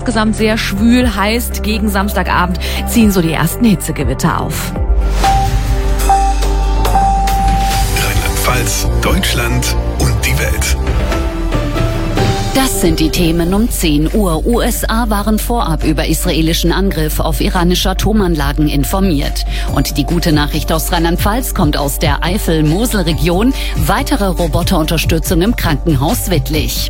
Insgesamt sehr schwül, heißt, gegen Samstagabend ziehen so die ersten Hitzegewitter auf. Rheinland-Pfalz, Deutschland und die Welt. Das sind die Themen um 10 Uhr. USA waren vorab über israelischen Angriff auf iranische Atomanlagen informiert. Und die gute Nachricht aus Rheinland-Pfalz kommt aus der Eifel-Mosel-Region. Weitere Roboterunterstützung im Krankenhaus Wittlich.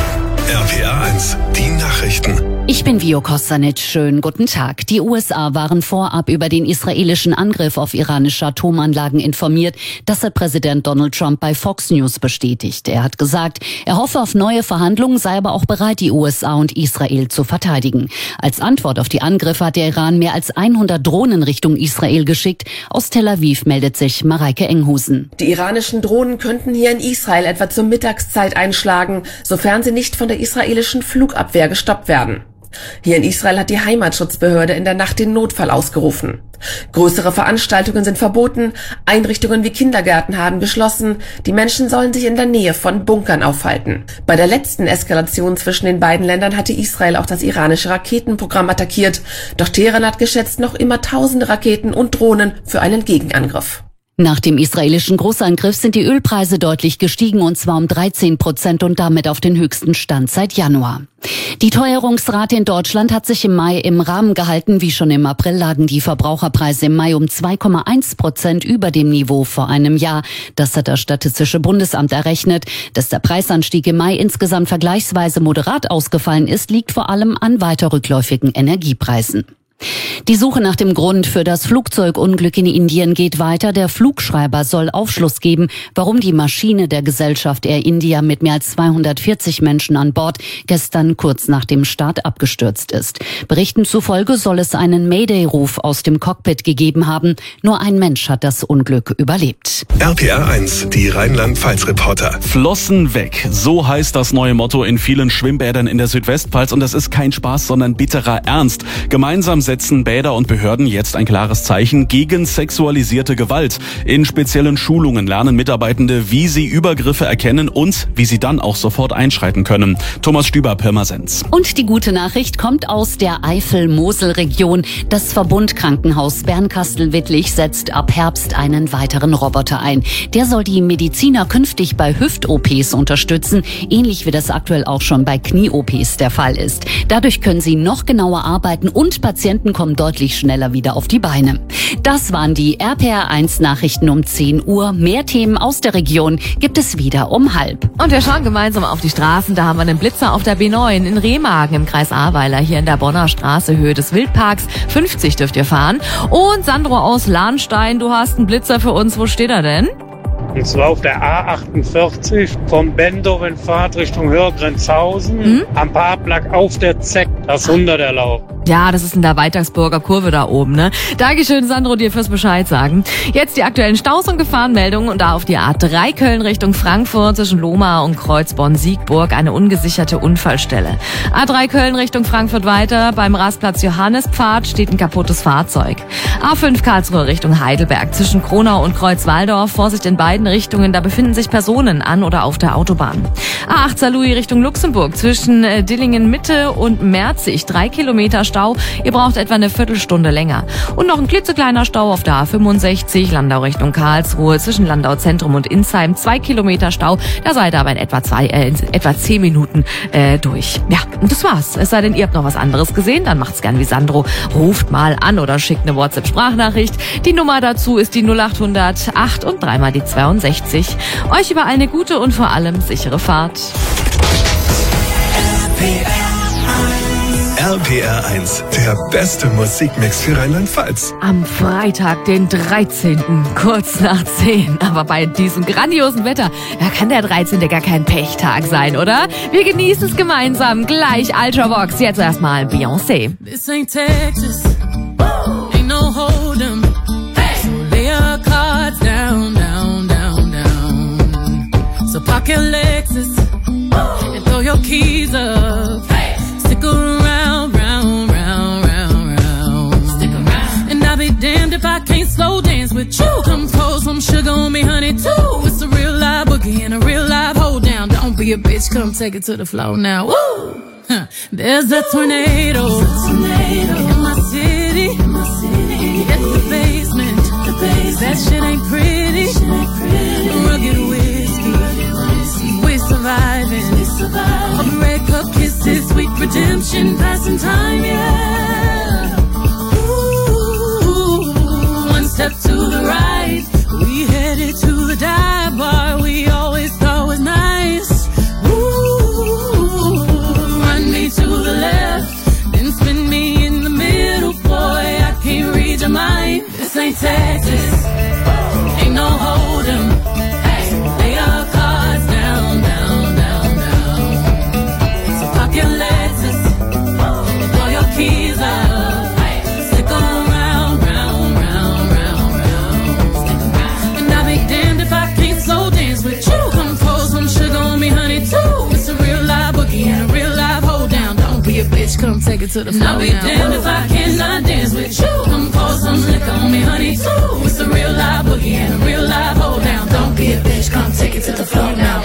RPA 1, die Nachrichten. Ich bin Vio Kostanic. Schönen guten Tag. Die USA waren vorab über den israelischen Angriff auf iranische Atomanlagen informiert. Das hat Präsident Donald Trump bei Fox News bestätigt. Er hat gesagt, er hoffe auf neue Verhandlungen, sei aber auch bereit, die USA und Israel zu verteidigen. Als Antwort auf die Angriffe hat der Iran mehr als 100 Drohnen Richtung Israel geschickt. Aus Tel Aviv meldet sich Mareike Enghusen. Die iranischen Drohnen könnten hier in Israel etwa zur Mittagszeit einschlagen, sofern sie nicht von der israelischen Flugabwehr gestoppt werden. Hier in Israel hat die Heimatschutzbehörde in der Nacht den Notfall ausgerufen. Größere Veranstaltungen sind verboten, Einrichtungen wie Kindergärten haben geschlossen, die Menschen sollen sich in der Nähe von Bunkern aufhalten. Bei der letzten Eskalation zwischen den beiden Ländern hatte Israel auch das iranische Raketenprogramm attackiert, doch Teheran hat geschätzt noch immer tausende Raketen und Drohnen für einen Gegenangriff. Nach dem israelischen Großangriff sind die Ölpreise deutlich gestiegen, und zwar um 13% und damit auf den höchsten Stand seit Januar. Die Teuerungsrate in Deutschland hat sich im Mai im Rahmen gehalten. Wie schon im April lagen die Verbraucherpreise im Mai um 2,1% über dem Niveau vor einem Jahr. Das hat das Statistische Bundesamt errechnet. Dass der Preisanstieg im Mai insgesamt vergleichsweise moderat ausgefallen ist, liegt vor allem an weiter rückläufigen Energiepreisen. Die Suche nach dem Grund für das Flugzeugunglück in Indien geht weiter. Der Flugschreiber soll Aufschluss geben, warum die Maschine der Gesellschaft Air India mit mehr als 240 Menschen an Bord gestern kurz nach dem Start abgestürzt ist. Berichten zufolge soll es einen Mayday-Ruf aus dem Cockpit gegeben haben. Nur ein Mensch hat das Unglück überlebt. RPA 1, die Rheinland-Pfalz-Reporter. Flossen weg. So heißt das neue Motto in vielen Schwimmbädern in der Südwestpfalz. Und das ist kein Spaß, sondern bitterer Ernst. Gemeinsam setzen Bäder und Behörden jetzt ein klares Zeichen gegen sexualisierte Gewalt. In speziellen Schulungen lernen Mitarbeitende, wie sie Übergriffe erkennen und wie sie dann auch sofort einschreiten können. Thomas Stüber, Pirmasens. Und die gute Nachricht kommt aus der Eifel-Mosel-Region. Das Verbundkrankenhaus Bernkastel-Wittlich setzt ab Herbst einen weiteren Roboter ein. Der soll die Mediziner künftig bei Hüft-OPs unterstützen, ähnlich wie das aktuell auch schon bei Knie-OPs der Fall ist. Dadurch können sie noch genauer arbeiten und Patienten kommen deutlich schneller wieder auf die Beine. Das waren die RPA 1 Nachrichten um 10 Uhr. Mehr Themen aus der Region gibt es wieder um 12:30. Und wir schauen gemeinsam auf die Straßen. Da haben wir einen Blitzer auf der B9 in Remagen im Kreis Ahrweiler, hier in der Bonner Straße, Höhe des Wildparks. 50 dürft ihr fahren. Und Sandro aus Lahnstein, du hast einen Blitzer für uns. Wo steht er denn? Und zwar auf der A48 vom Bendow in Fahrt Richtung Hörgrenzhausen am Parkplatz auf der Zeck, das 100 erlaubt. Ja, das ist in der Weitagsburger Kurve da oben, ne? Dankeschön, Sandro, dir fürs Bescheid sagen. Jetzt die aktuellen Staus- und Gefahrenmeldungen, und da auf die A3 Köln Richtung Frankfurt zwischen Lohmar und Kreuzborn-Siegburg eine ungesicherte Unfallstelle. A3 Köln Richtung Frankfurt weiter, beim Rastplatz Johannespfad steht ein kaputtes Fahrzeug. A5 Karlsruhe Richtung Heidelberg zwischen Kronau und Kreuzwaldorf, Vorsicht in beiden Richtungen, da befinden sich Personen an oder auf der Autobahn. A8 Saarlouis Richtung Luxemburg zwischen Dillingen Mitte und Merzig, 3 Kilometer Stau. Ihr braucht etwa eine Viertelstunde länger. Und noch ein klitzekleiner Stau auf der A65 Landau Richtung Karlsruhe zwischen Landau Zentrum und Insheim, 2 Kilometer Stau. Da seid ihr aber in etwa 10 Minuten durch. Ja, und das war's. Es sei denn, ihr habt noch was anderes gesehen, dann macht's gern wie Sandro. Ruft mal an oder schickt eine WhatsApp-Sprachnachricht. Die Nummer dazu ist die 0800 8 und 3 mal die 62. Euch überall eine gute und vor allem sichere Fahrt. RPR 1, der beste Musikmix für Rheinland-Pfalz. Am Freitag, den 13., kurz nach 10. Aber bei diesem grandiosen Wetter, da kann der 13. gar kein Pechtag sein, oder? Wir genießen es gemeinsam. Gleich Ultravox. Jetzt erstmal Beyoncé. This ain't Texas. Ain't no hold'em. So lay your cards down, down, down, down. So park your Lexus and throw your keys up. Stick around, round, round, round, round. Stick around. And I'll be damned if I can't slow dance with you. Come pour some sugar on me, honey, too. It's a real live boogie and a real live hold down. Don't be a bitch, come take it to the floor now. Woo! There's a tornado in my city. It's the basement. That shit ain't pretty. Rugged whiskey. We're surviving. All the red cup kisses, sweet redemption, passing time, yeah. Ooh, one step to the right. We headed to the dive bar we always thought was nice. Ooh, run me to the left, then spin me in the middle, boy, I can't read your mind. This ain't Texas, ain't no hold'em. Hey, lay your cards down, down, down, down. So park your Lexus, throw your keys up, stick 'em round, round, round, round, round. And I'll be damned if I can't slow dance with you. Come pour some sugar on me, honey, too. It's a real live boogie and a real live hold down. Don't be a bitch, come take it to the floor. I'll be damned if I cannot dance with you. Come pour some liquor on me, honey, too. It's a real live boogie and a real live hold down. Don't be a bitch, come take it to the floor now.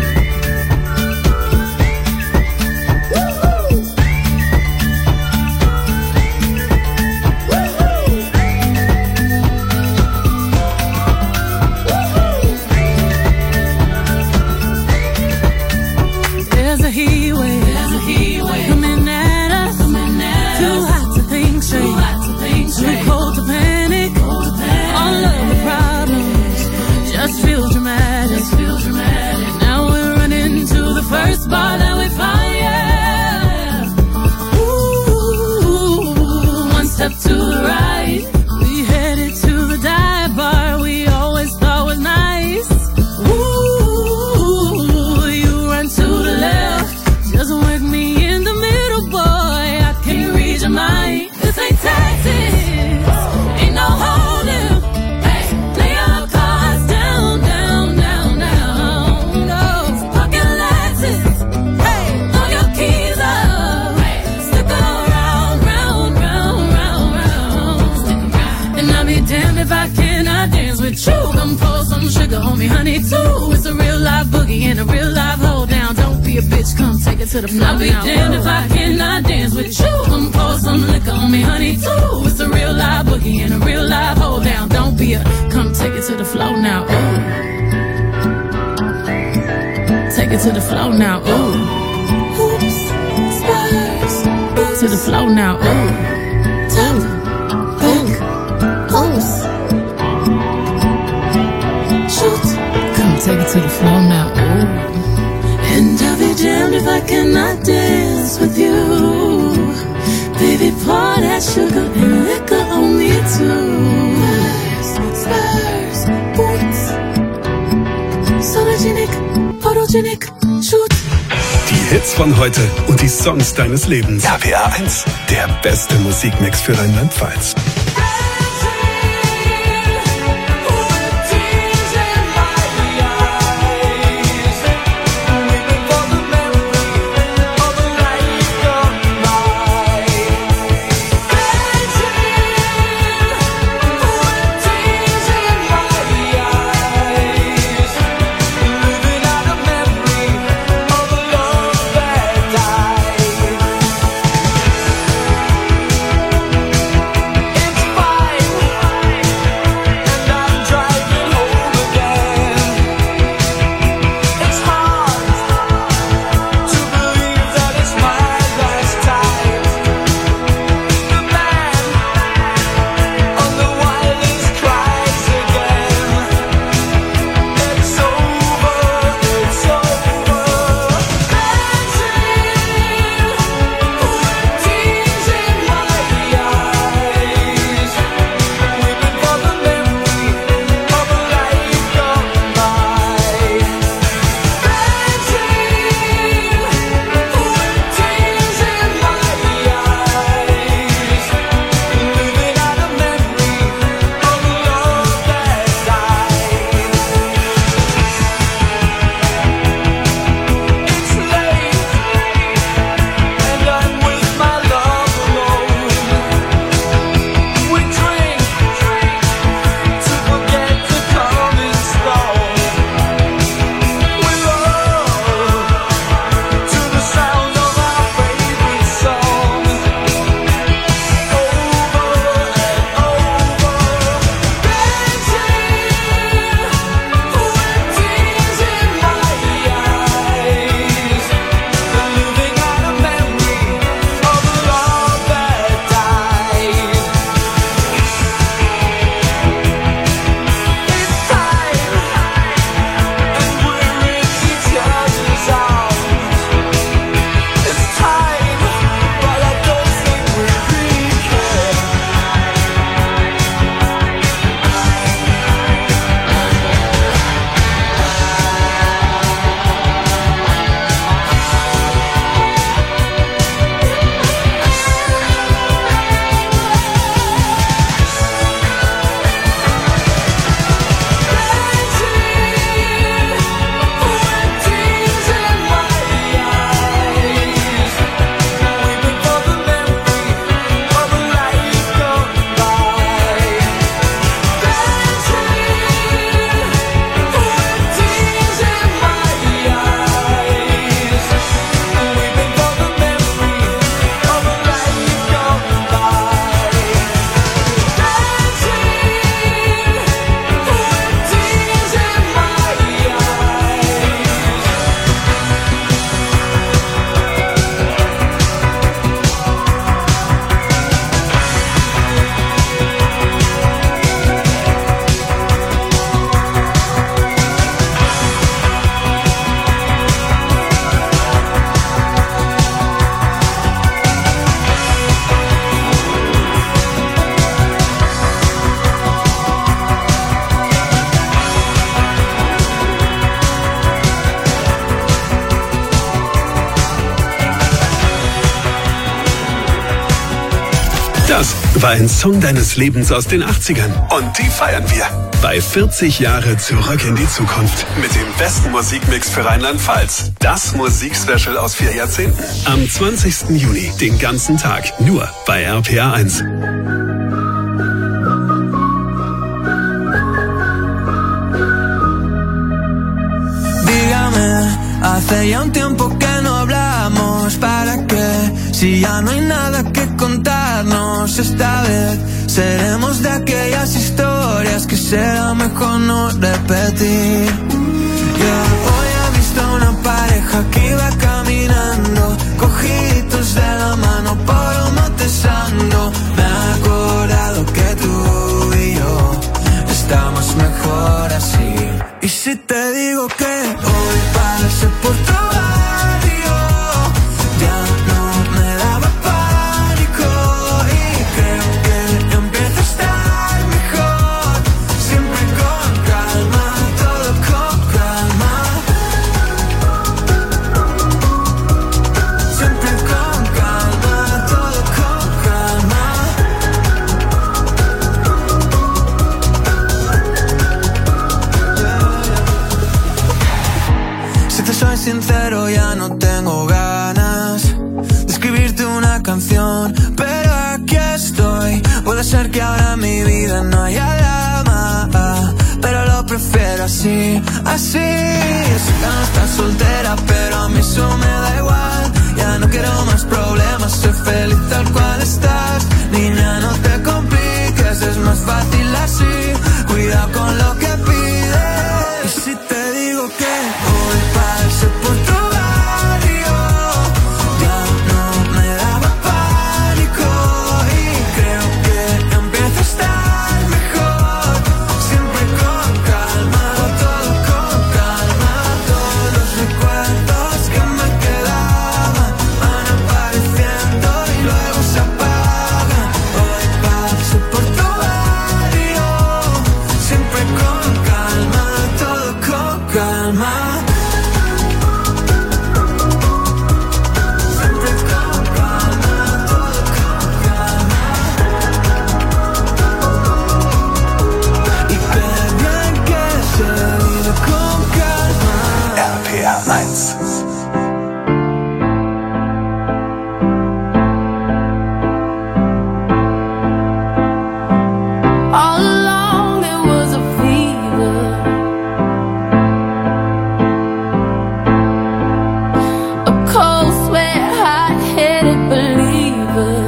There's a heat wave coming at us. Too hot to think straight, too cold to panic. All of the problems just feel dramatic. Now we're running to the first bar that we find, yeah. Ooh, one step to the right. We headed to the dive bar we always thought was nice. Ooh, you run to the left, just work me in the middle, boy, I can't read your mind. This ain't Texas, ain't no hold'em. Hey, lay your cards down, down, down, down. No, pocket Lexus, hey, throw your keys up, stick around, round, round, round, round. And I'll be damned if I cannot dance with you. Come pour some sugar on me, honey, too. It's a real live boogie and a real live hold down. Don't be a bitch, come take it to the floor. I'll be damned if I cannot dance with you. Come pour some liquor on me, honey, too. It's a real live boogie and a real live hold down. Don't be a, come take it to the floor now. Ooh, take it to the floor now. Ooh, hoops, spurs, to the floor now. Ooh, tap, back, pulse, shoot. Come take it to the floor now. Ooh. And I'll be damned if I cannot dance with you. Baby, pour that sugar and liquor on me too. Spurs, boots, Sonogenic, photogenic, shoot. Die Hits von heute und die Songs deines Lebens. RPR 1, der beste Musikmix für Rheinland-Pfalz. In Das war ein Song deines Lebens aus den 80ern. Und die feiern wir. Bei 40 Jahre zurück in die Zukunft. Mit dem besten Musikmix für Rheinland-Pfalz. Das Musikspecial aus 4 Jahrzehnten. Am 20. Juni, den ganzen Tag. Nur bei RPA 1. Hace ya un tiempo que no hablamos, ¿para qué? Si ya no hay nada que contarnos, esta vez seremos de aquellas historias que será mejor no repetir. Hoy he visto una pareja que iba caminando, cogiditos de la mano por un monte santo. Me he acordado que tú y yo estamos mejor así. Y si te digo que hoy pasé por tu barrio, ya no me daba pánico y creo que empieza a estar mejor. Siempre con calma, todo con calma. Siempre con calma, todo con calma. Si te soy sincero, ya no tengo ganas de escribirte una canción, pero aquí estoy. Puede ser que ahora en mi vida no haya drama, pero lo prefiero así, así. Sé que no estás soltera, pero a mí eso me da igual. Ya no quiero más problemas, soy feliz tal cual estás. Niña, no te compliques, es más fácil así. Cuidado con lo que pides. Y si te digo que hoy pasé por tu barrio, ya no me daba pánico y creo que empieza a estar mejor. Siempre con calma, todo con calma. Todos los recuerdos que me quedaban van apareciendo y luego se apagan. Hoy pasé por tu barrio, siempre con calma, todo con calma. Siempre con calma, todo con calma. Y qué bien que se vive con calma. RPA 1. All along there was a fever, a cold sweat, hot-headed believer.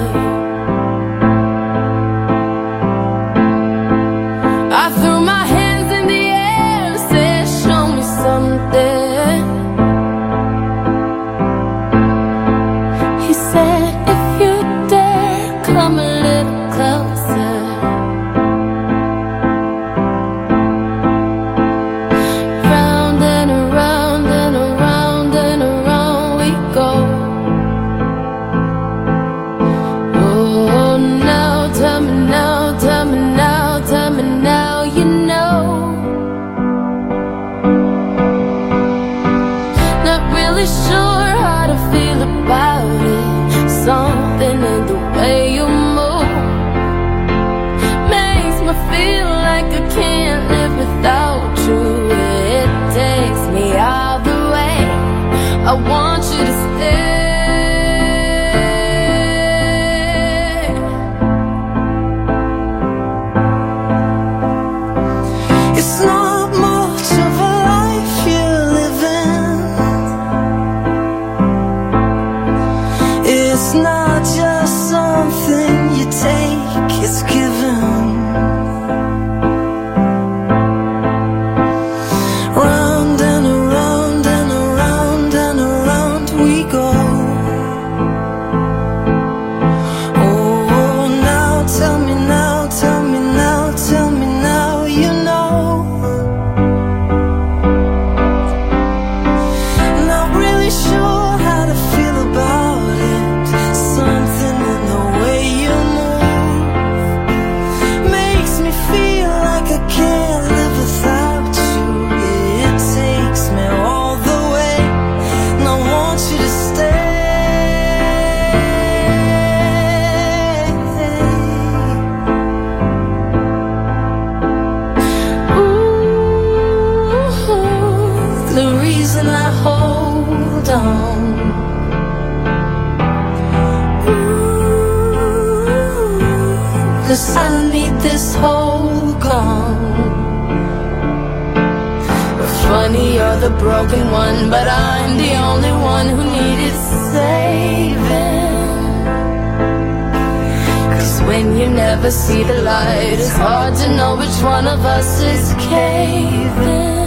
I threw my hands in the air and said, show me something. He said, if you dare, come a little closer. Round and around and around and around we go. Oh, now tell me now, tell me now, tell me now, you know. Not really sure how to feel about it. Something in the way you move makes me feel like I can't live without you. It takes me all the way. I want you to stay. It's not much of a life you're living. It's not just something you take, it's given. Round and around and around and around we go. hold on. Ooh, 'cause I need this whole gone. Funny, you're the broken one, but I'm the only one who needed saving. 'Cause when you never see the light, it's hard to know which one of us is caving.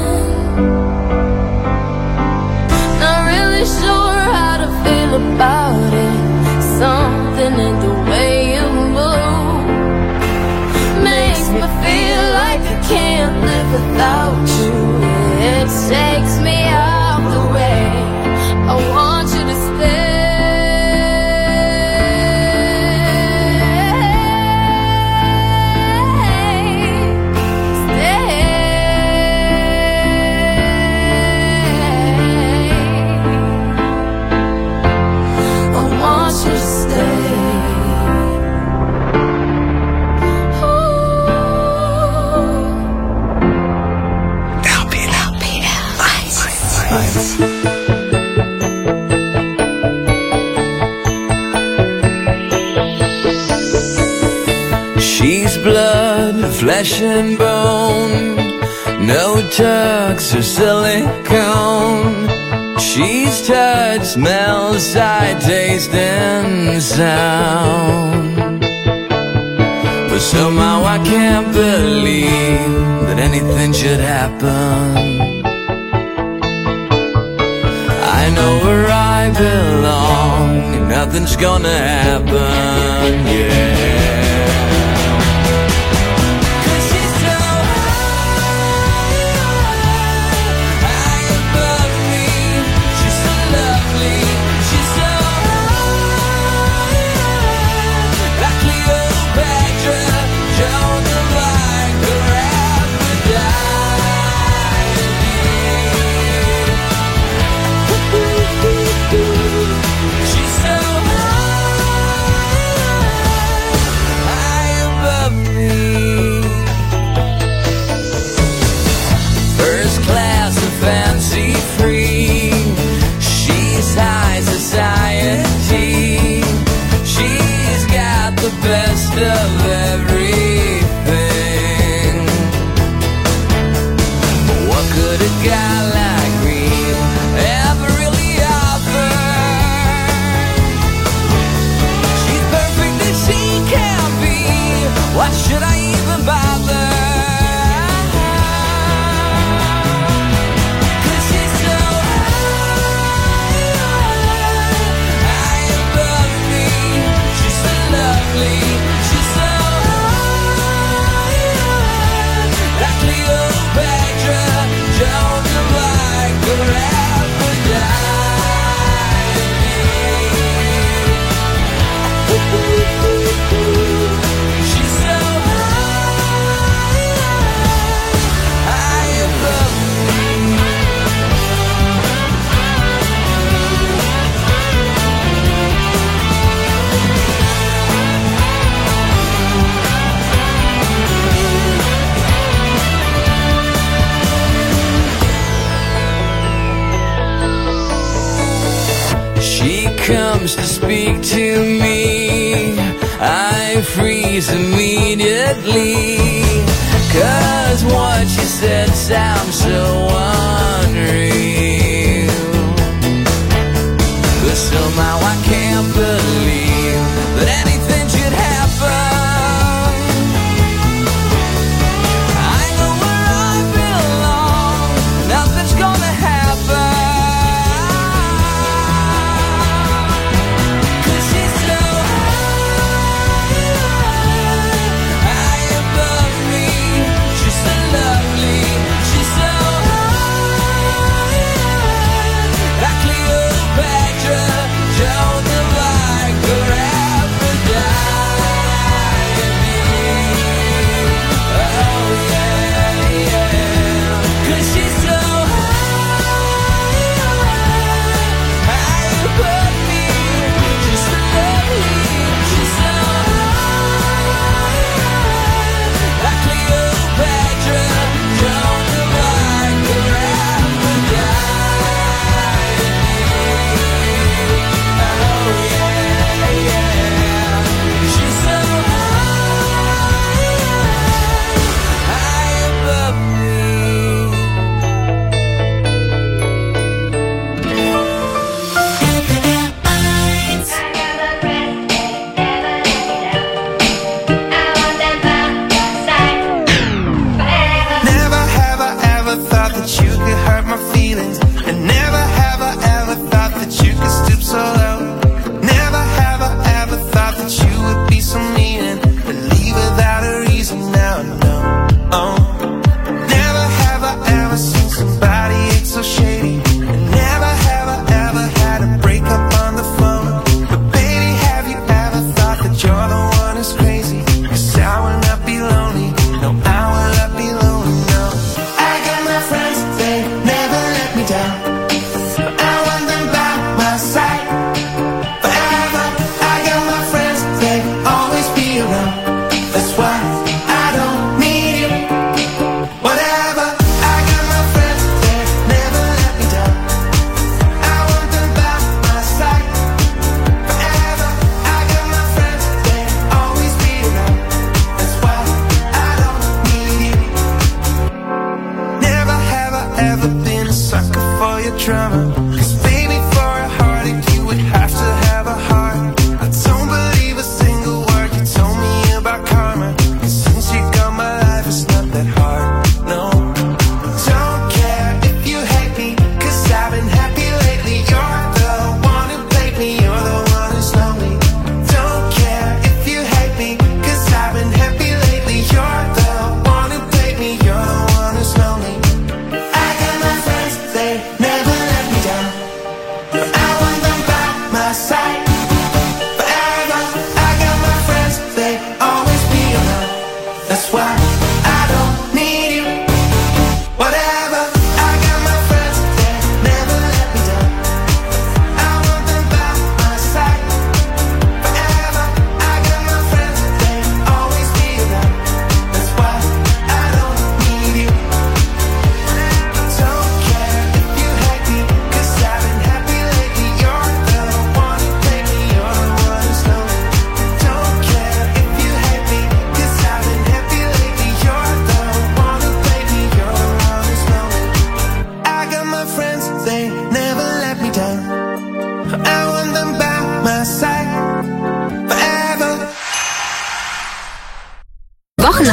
Not really sure how to feel about it. Something in the way you move makes me feel like I can't live without you. It takes me out the way. I want you to stay. I want you to stay. She's blood, flesh and bone, no tucks or silicone. She's touch, smell, sight, taste and sound. But somehow I can't believe that anything should happen. I know where I belong and nothing's gonna happen, yeah. Of everything. What could a guy like me ever really offer? She's perfect as she can be. Why should I even bother? Comes to speak to me, I freeze immediately, 'cause what you said sounds so unreal. But somehow I can't believe that anything should happen. I know where I belong, nothing's gonna happen. Cleopatra,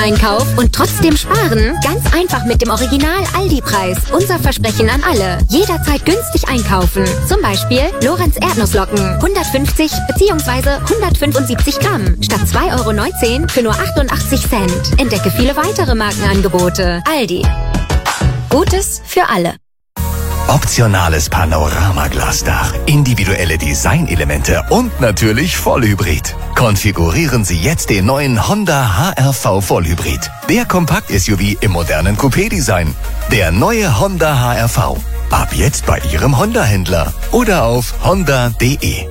Einkauf und trotzdem sparen? Ganz einfach mit dem Original Aldi-Preis. Unser Versprechen an alle. Jederzeit günstig einkaufen. Zum Beispiel Lorenz Erdnusslocken 150 bzw. 175 Gramm statt 2,19 € für nur 88 Cent. Entdecke viele weitere Markenangebote. Aldi. Gutes für alle. Optionales Panoramaglasdach, individuelle Designelemente und natürlich Vollhybrid. Konfigurieren Sie jetzt den neuen Honda HR-V Vollhybrid. Der Kompakt-SUV im modernen Coupé-Design. Der neue Honda HR-V. Ab jetzt bei Ihrem Honda-Händler oder auf honda.de.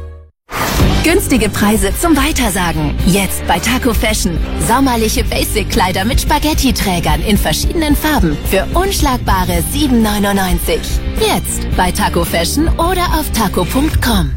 Günstige Preise zum Weitersagen. Jetzt bei Taco Fashion. Sommerliche Basic-Kleider mit Spaghetti-Trägern in verschiedenen Farben für unschlagbare 7,99 €. Jetzt bei Taco Fashion oder auf taco.com.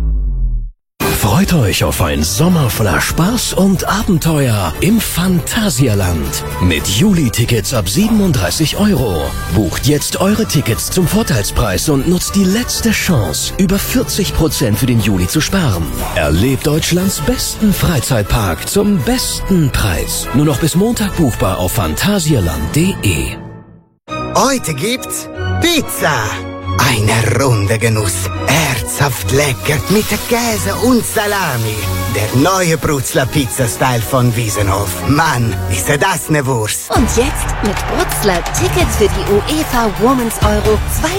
Freut euch auf einen Sommer voller Spaß und Abenteuer im Phantasialand. Mit Juli-Tickets ab 37 €. Bucht jetzt eure Tickets zum Vorteilspreis und nutzt die letzte Chance, über 40% für den Juli zu sparen. Erlebt Deutschlands besten Freizeitpark zum besten Preis. Nur noch bis Montag buchbar auf phantasialand.de. Heute gibt's Pizza. Eine Runde Genuss. Herzhaft lecker mit Käse und Salami. Der neue Brutzler Pizza-Style von Wiesenhof. Mann, ist das ne Wurst. Und jetzt mit Brutzler Tickets für die UEFA Women's Euro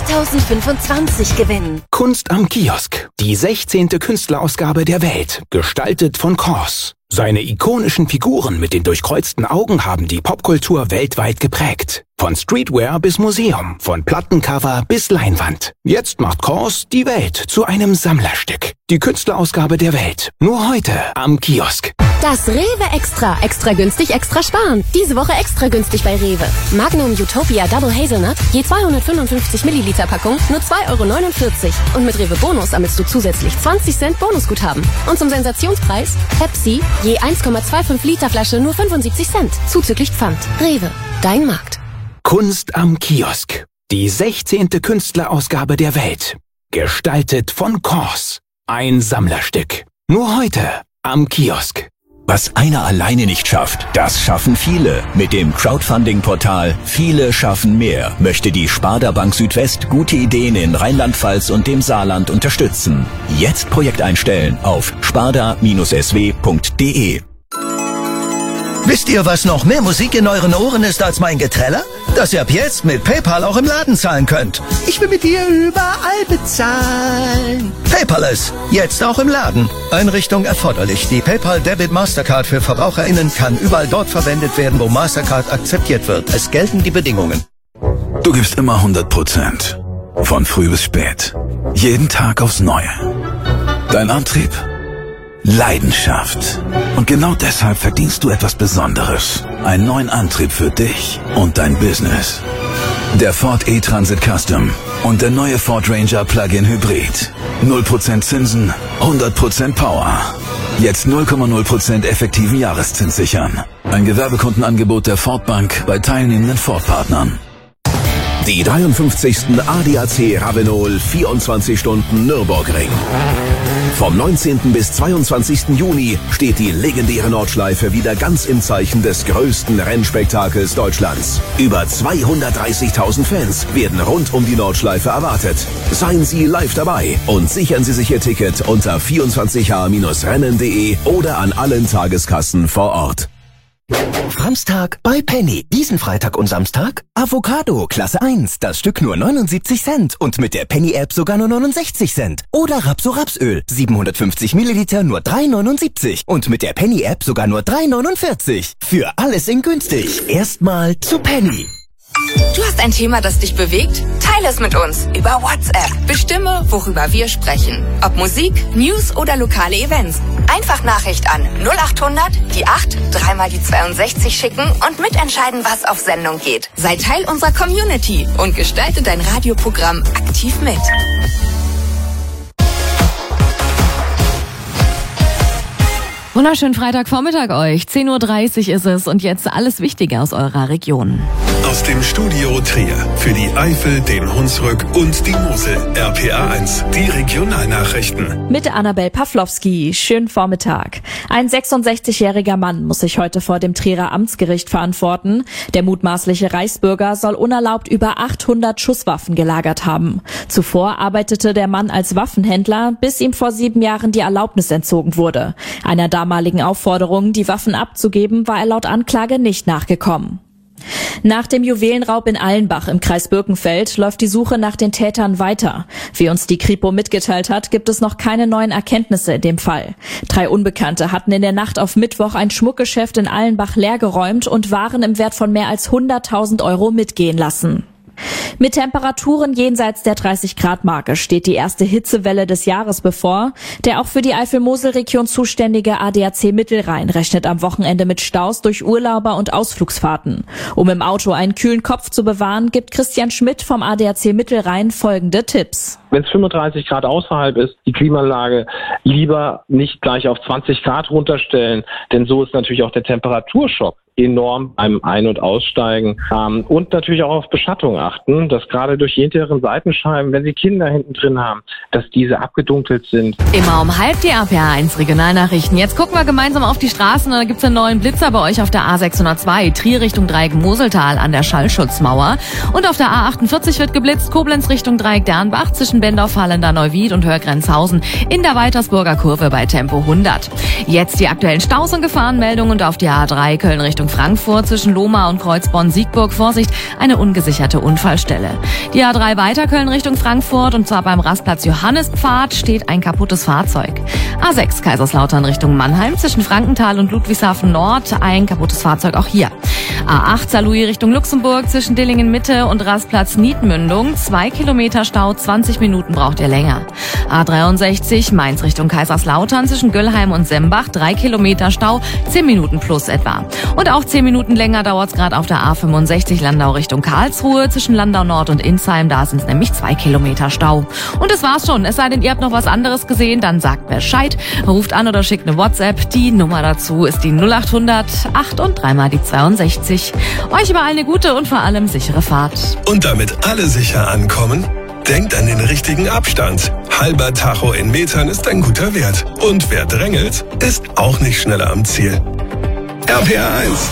2025 gewinnen. Kunst am Kiosk. Die 16. Künstlerausgabe der Welt. Gestaltet von Kors. Seine ikonischen Figuren mit den durchkreuzten Augen haben die Popkultur weltweit geprägt. Von Streetwear bis Museum, von Plattencover bis Leinwand. Jetzt macht Kors die Welt zu einem Sammlerstück. Die Künstlerausgabe der Welt. Nur heute am Kiosk. Das Rewe Extra. Extra günstig, extra sparen. Diese Woche extra günstig bei Rewe. Magnum Utopia Double Hazelnut, je 255 Milliliter Packung, nur 2,49 €. Und mit Rewe Bonus sammelst du zusätzlich 20 Cent Bonusguthaben. Und zum Sensationspreis Pepsi, je 1,25 Liter Flasche, nur 75 Cent. Zuzüglich Pfand. Rewe, dein Markt. Kunst am Kiosk. Die 16. Künstlerausgabe der Welt. Gestaltet von Kors. Ein Sammlerstück. Nur heute am Kiosk. Was einer alleine nicht schafft, das schaffen viele. Mit dem Crowdfunding-Portal Viele schaffen mehr möchte die Sparda Bank Südwest gute Ideen in Rheinland-Pfalz und dem Saarland unterstützen. Jetzt Projekt einstellen auf sparda-sw.de. Wisst ihr, was noch mehr Musik in euren Ohren ist als mein Geträller? Dass ihr ab jetzt mit PayPal auch im Laden zahlen könnt. Ich will mit dir überall bezahlen. Paperless, jetzt auch im Laden. Einrichtung erforderlich. Die PayPal Debit Mastercard für VerbraucherInnen kann überall dort verwendet werden, wo Mastercard akzeptiert wird. Es gelten die Bedingungen. Du gibst immer 100%. Von früh bis spät. Jeden Tag aufs Neue. Dein Antrieb? Leidenschaft. Und genau deshalb verdienst du etwas Besonderes. Einen neuen Antrieb für dich und dein Business. Der Ford E-Transit Custom und der neue Ford Ranger Plug-in Hybrid. 0% Zinsen, 100% Power. Jetzt 0,0% effektiven Jahreszins sichern. Ein Gewerbekundenangebot der Ford Bank bei teilnehmenden Ford-Partnern. Die 53. ADAC Ravenol 24 Stunden Nürburgring. Vom 19. bis 22. Juni steht die legendäre Nordschleife wieder ganz im Zeichen des größten Rennspektakels Deutschlands. Über 230.000 Fans werden rund um die Nordschleife erwartet. Seien Sie live dabei und sichern Sie sich Ihr Ticket unter 24h-rennen.de oder an allen Tageskassen vor Ort. Franztag bei Penny. Diesen Freitag und Samstag Avocado Klasse 1, das Stück nur 79 Cent und mit der Penny-App sogar nur 69 Cent. Oder Rapso-Rapsöl, 750 Milliliter nur 3,79 und mit der Penny-App sogar nur 3,49. Für alles in günstig. Erstmal zu Penny. Du hast ein Thema, das dich bewegt? Teile es mit uns über WhatsApp. Bestimme, worüber wir sprechen. Ob Musik, News oder lokale Events. Einfach Nachricht an 0800 die 8 3 mal die 62 schicken und mitentscheiden, was auf Sendung geht. Sei Teil unserer Community und gestalte dein Radioprogramm aktiv mit. Wunderschönen Freitagvormittag euch. 10:30 Uhr ist es und jetzt alles Wichtige aus eurer Region. Aus dem Studio Trier für die Eifel, den Hunsrück und die Mosel. RPA 1, die Regionalnachrichten. Mit Annabel Pawlowski. Schönen Vormittag. Ein 66-jähriger Mann muss sich heute vor dem Trierer Amtsgericht verantworten. Der mutmaßliche Reichsbürger soll unerlaubt über 800 Schusswaffen gelagert haben. Zuvor arbeitete der Mann als Waffenhändler, bis ihm vor 7 Jahren die Erlaubnis entzogen wurde. Einer damaligen Aufforderung, die Waffen abzugeben, war er laut Anklage nicht nachgekommen. Nach dem Juwelenraub in Allenbach im Kreis Birkenfeld läuft die Suche nach den Tätern weiter. Wie uns die Kripo mitgeteilt hat, gibt es noch keine neuen Erkenntnisse in dem Fall. 3 Unbekannte hatten in der Nacht auf Mittwoch ein Schmuckgeschäft in Allenbach leergeräumt und Waren im Wert von mehr als 100.000 Euro mitgehen lassen. Mit Temperaturen jenseits der 30-Grad-Marke steht die erste Hitzewelle des Jahres bevor. Der auch für die Eifel-Mosel-Region zuständige ADAC Mittelrhein rechnet am Wochenende mit Staus durch Urlauber und Ausflugsfahrten. Um im Auto einen kühlen Kopf zu bewahren, gibt Christian Schmidt vom ADAC Mittelrhein folgende Tipps. Wenn es 35 Grad außerhalb ist, die Klimaanlage lieber nicht gleich auf 20 Grad runterstellen, denn so ist natürlich auch der Temperaturschock enorm beim Ein- und Aussteigen. Und natürlich auch auf Beschattung achten, dass gerade durch die hinteren Seitenscheiben, wenn Sie Kinder hinten drin haben, dass diese abgedunkelt sind. Immer um 12:30 die RPA 1 Regionalnachrichten. Jetzt gucken wir gemeinsam auf die Straßen. Da gibt's einen neuen Blitzer bei euch auf der A602, Trier Richtung Dreieck Moseltal an der Schallschutzmauer. Und auf der A48 wird geblitzt, Koblenz Richtung Dreieck Dernbach zwischen Bendorf, Hallender, Neuwied und Hörgrenzhausen in der Weitersburger Kurve bei Tempo 100. Jetzt die aktuellen Staus- und Gefahrenmeldungen und auf die A3 Köln Richtung Frankfurt zwischen Lohmar und Kreuzborn-Siegburg. Vorsicht, eine ungesicherte Unfallstelle. Die A3 weiter Köln Richtung Frankfurt und zwar beim Rastplatz Johannespfad steht ein kaputtes Fahrzeug. A6 Kaiserslautern Richtung Mannheim zwischen Frankenthal und Ludwigshafen Nord ein kaputtes Fahrzeug auch hier. A8 Saarlouis Richtung Luxemburg zwischen Dillingen Mitte und Rastplatz Niedmündung 2 Kilometer Stau, 20 Minuten braucht ihr länger. A63 Mainz Richtung Kaiserslautern zwischen Göllheim und Sembach 3 Kilometer Stau, 10 Minuten plus etwa. Und auch 10 Minuten länger dauert's gerade auf der A65 Landau Richtung Karlsruhe zwischen Landau Nord und Insheim, da sind's nämlich 2 Kilometer Stau. Und das war's schon, es sei denn, ihr habt noch was anderes gesehen, dann sagt Bescheid, ruft an oder schickt eine WhatsApp. Die Nummer dazu ist die 0800 8 und 3 mal die 62. Euch überall eine gute und vor allem sichere Fahrt. Und damit alle sicher ankommen, denkt an den richtigen Abstand. Halber Tacho in Metern ist ein guter Wert. Und wer drängelt, ist auch nicht schneller am Ziel. RPA 1.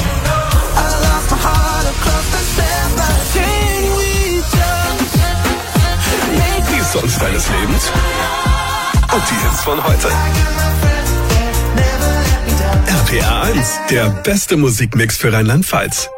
Die Songs deines Lebens und die Hits von heute. RPA 1, der beste Musikmix für Rheinland-Pfalz.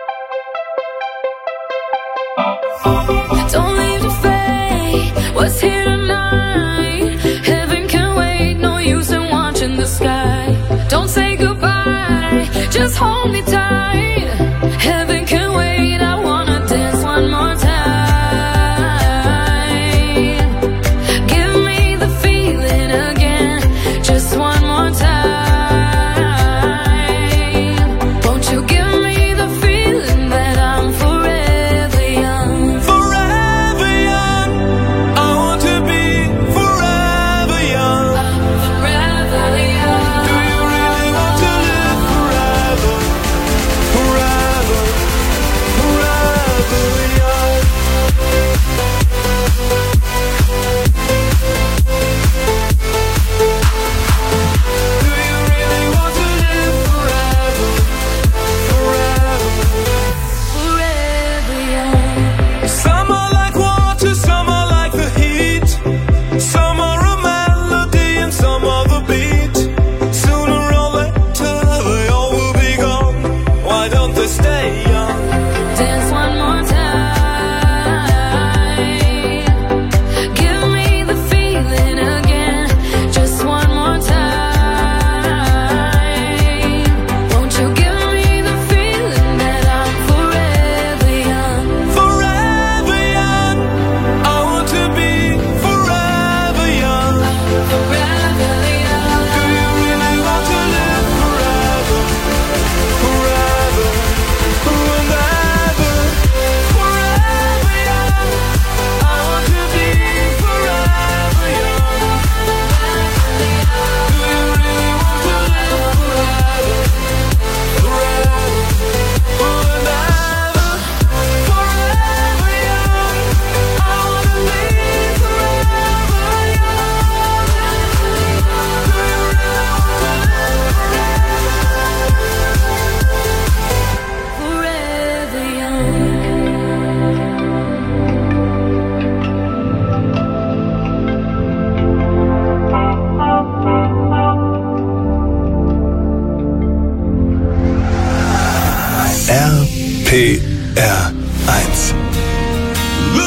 Don't leave the fate, what's here tonight? Heaven can wait, no use in watching the sky. Don't say goodbye, just hold me tight. Heaven can wait, I wanna dance one more time. Give me the feeling again, just one more time. Won't you give me the feeling that I'm forever young? Forever young, I want to be forever young. Forever young. Do you really want to live forever?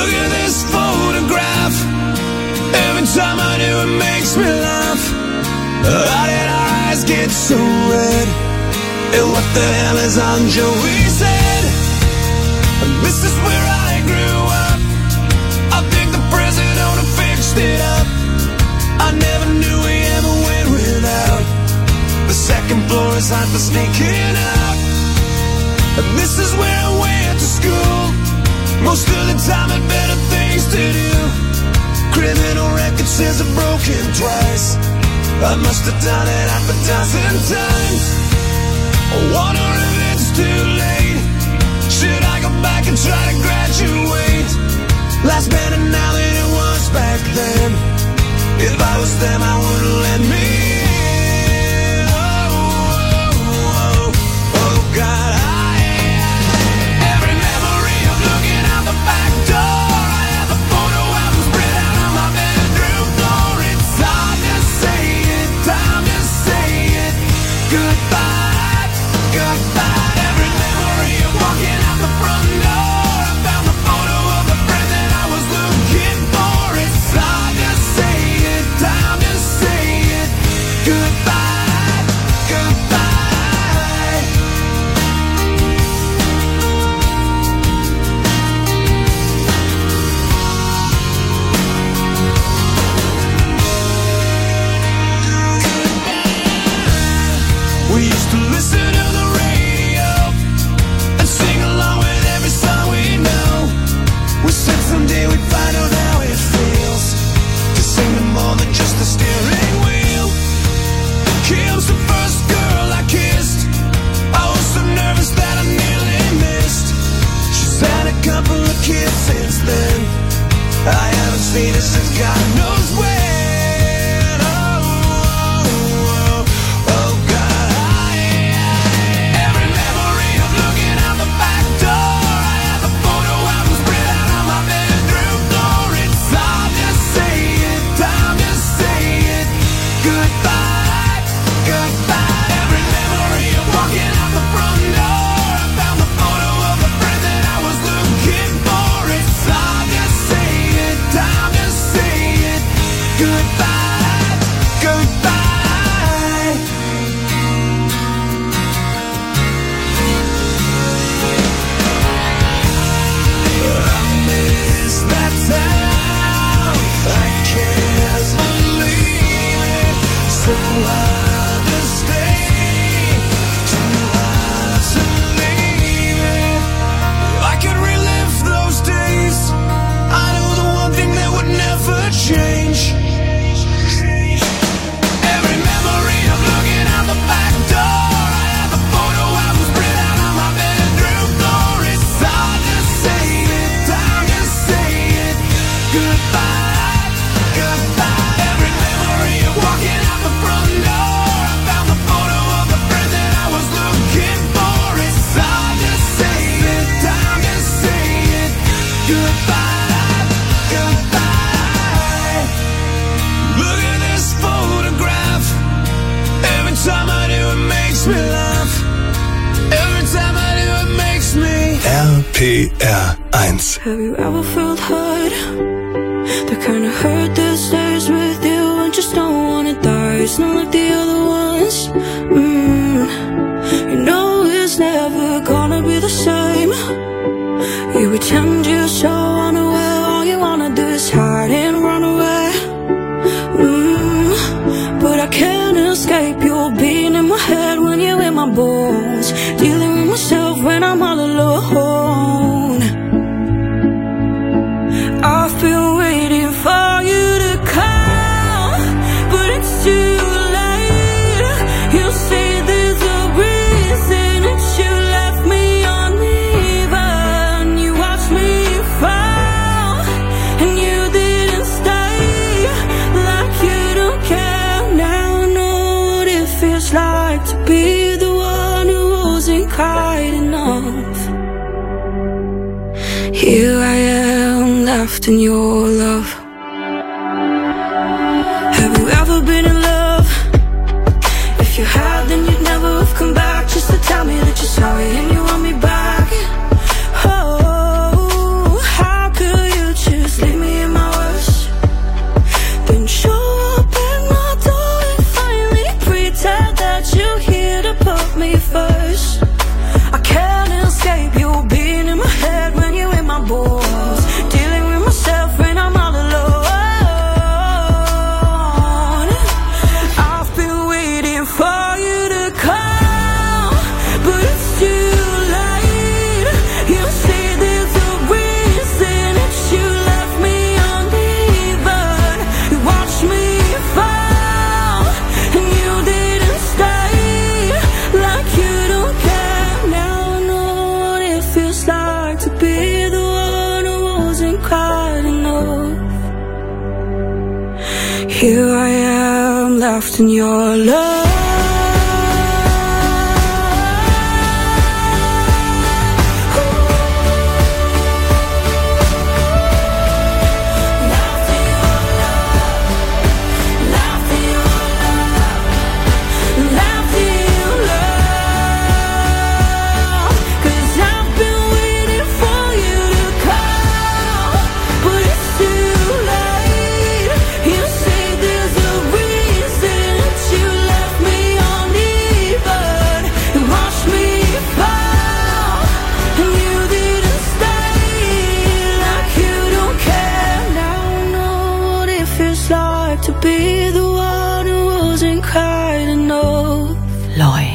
Look at this photograph. Every time I do it makes me laugh. How did our eyes get so red? And what the hell is on Joey's said? This is where I grew up. I think the president fixed it up. I never knew we ever went without. The second floor is hot for sneaking out. And this is where I went to school. Most of the time had better things to do. Criminal record says I've broken twice. I must have done it half a dozen times. I wonder if it's too late. Should I go back and try to graduate? Life's better now than it was back then. If I was them, I wouldn't let me in. Oh God, every memory of looking out the back door. I have a photo album spread out on my bedroom floor. It's time to say it, time to say it. Goodbye, goodbye. Every memory of walking out the front door. I found the photo of the friend that I was looking for. It's time to say it, time to say it. Goodbye, goodbye. We used to listen to the radio and sing along with every song we know. We said someday we'd find out how it feels to sing to more than just the steering wheel. Kim's the first girl I kissed. I was so nervous that I nearly missed. She's had a couple of kids since then. I haven't seen her since God knows when. PR1. Have you ever felt hurt? The kind of hurt that stays with you and just don't wanna die. It's not like the other ones. You know it's never gonna be the same. You pretend you're so unaware. All you wanna do is hide and run away. But I can't escape your being in my head when you're in my bones. Dealing with myself when I'm all alone. I've been waiting for you to come, but it's too late. You say there's a reason that you left me uneven. You watched me fall, and you didn't stay. Like you don't care. Now I know what it feels like to be the one who wasn't kind enough. Here I am, left in your love. Have you ever been in love? If you had, then you'd never have come back just to tell me that you're sorry and you want me back. Oh, how could you wasn't quite enough. Here I am, left in your love. To be the one who wasn't quite enough. Loi.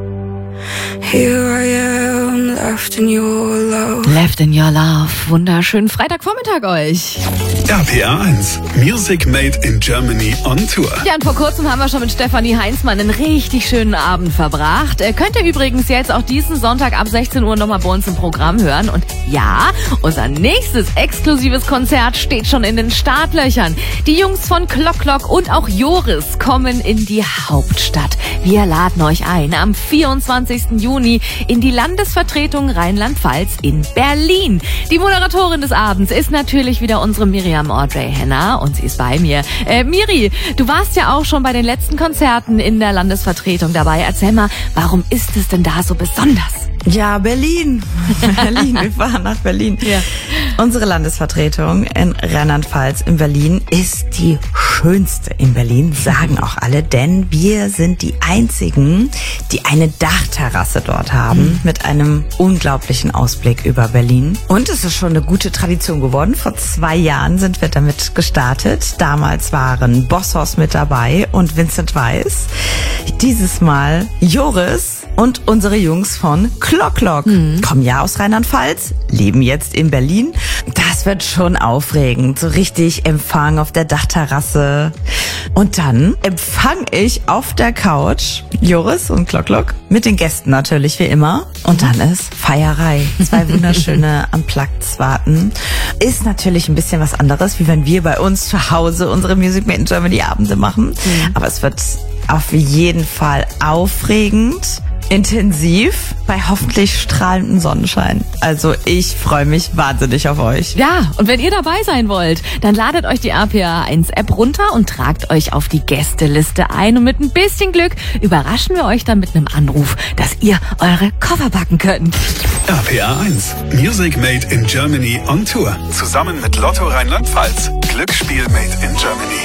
Here I am, left in your love. Left in your love. Wunderschönen Freitagvormittag euch. RPA 1. Music Made in Germany on Tour. Ja, und vor kurzem haben wir schon mit Stefanie Heinzmann einen richtig schönen Abend verbracht. Könnt ihr übrigens jetzt auch diesen Sonntag ab 16 Uhr nochmal bei uns im Programm hören. Und ja, unser nächstes exklusives Konzert steht schon in den Startlöchern. Die Jungs von Klock Klock und auch Joris kommen in die Hauptstadt. Wir laden euch ein am 24. Juni in die Landesvertretung Rheinland-Pfalz in Berlin. Die Moderatorin des Abends ist natürlich wieder unsere Miriam Audrey Henner und sie ist bei mir. Miri, du warst ja auch schon bei den letzten Konzerten in der Landesvertretung dabei. Erzähl mal, warum ist es denn da so besonders? Ja, Berlin. Wir fahren nach Berlin. Ja. Unsere Landesvertretung in Rheinland-Pfalz in Berlin ist die schönste in Berlin, sagen auch alle, denn wir sind die einzigen, die eine Dachterrasse dort haben mit einem unglaublichen Ausblick über Berlin. Und es ist schon eine gute Tradition geworden. Vor 2 Jahren sind wir damit gestartet. Damals waren Bossos mit dabei und Vincent Weiss. Dieses Mal Joris und unsere Jungs von Klock Klock. Kommen ja aus Rheinland-Pfalz, leben jetzt in Berlin. Das wird schon aufregend. So richtig Empfang auf der Dachterrasse. Und dann empfange ich auf der Couch Joris und Klock Klock mit den Gästen natürlich wie immer. Und dann ist Feierei. 2 wunderschöne Unpluggeds warten. Ist natürlich ein bisschen was anderes, wie wenn wir bei uns zu Hause unsere Music Made in Germany Abende machen. Aber es wird auf jeden Fall aufregend, intensiv, bei hoffentlich strahlendem Sonnenschein. Also ich freue mich wahnsinnig auf euch. Ja, und wenn ihr dabei sein wollt, dann ladet euch die RPA 1 App runter und tragt euch auf die Gästeliste ein. Und mit ein bisschen Glück überraschen wir euch dann mit einem Anruf, dass ihr eure Koffer packen könnt. RPA 1. Music Made in Germany on Tour. Zusammen mit Lotto Rheinland-Pfalz. Glücksspiel Made in Germany.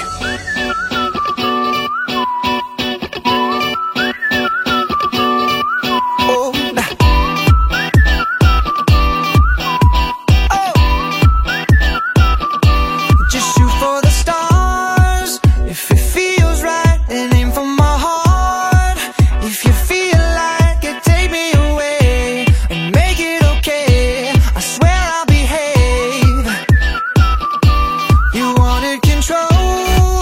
Control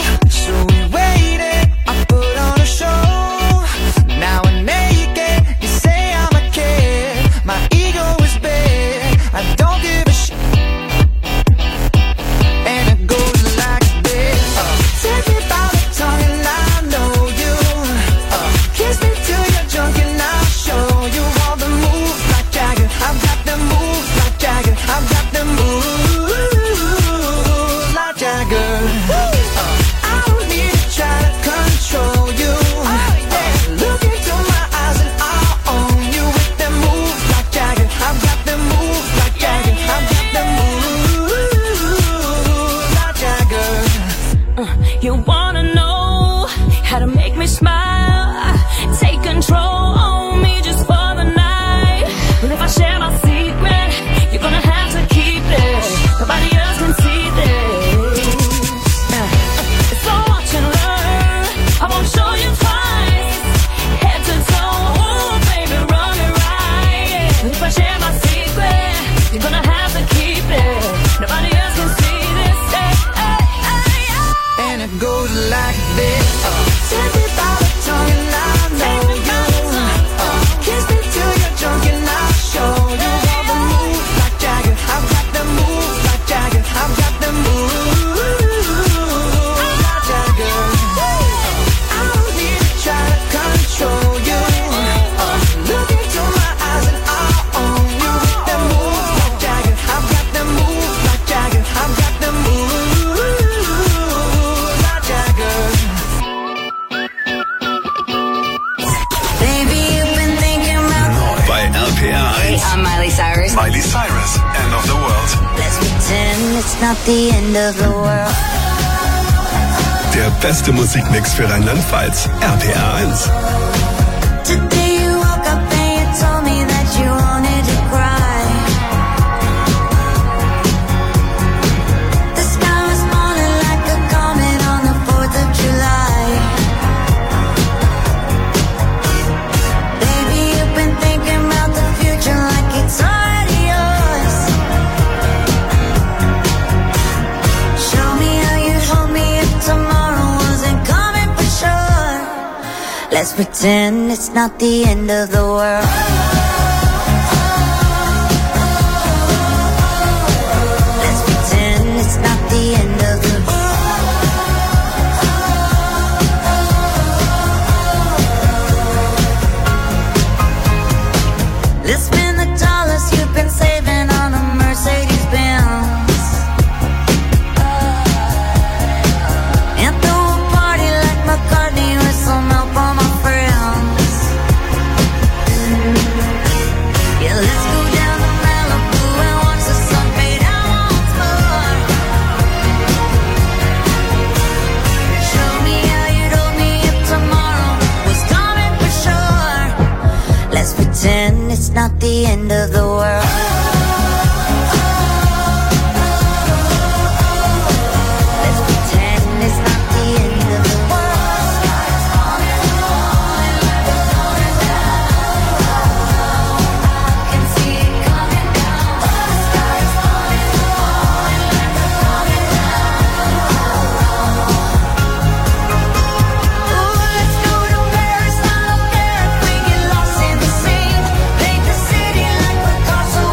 not the end of the world. Der beste Musikmix für Rheinland-Pfalz. RPR 1. Today you woke up and you told me that you wanted to cry. The sky was falling like a comet on the 4th of July. Baby, you've been thinking about the future like it's already yours. Show me how you'd hold me if tomorrow wasn't coming for sure. Let's pretend it's not the end of the world. Let's pretend it's not the end of the world. Let's spend the dollars you've been saving on a Mercedes-Benz. And throw a party like McCartney with some help from my friends. Yeah, let's go down to Malibu and watch the sun fade out once more. Show me how you'd hold me if tomorrow was coming for sure. Let's pretend it's not the end of the world. Let's pretend it's not the end of the world. I can see it coming down. The sky is falling, coming down. Ooh, let's go to Paris. I don't care if we get lost in the sea. Paint the city like Picasso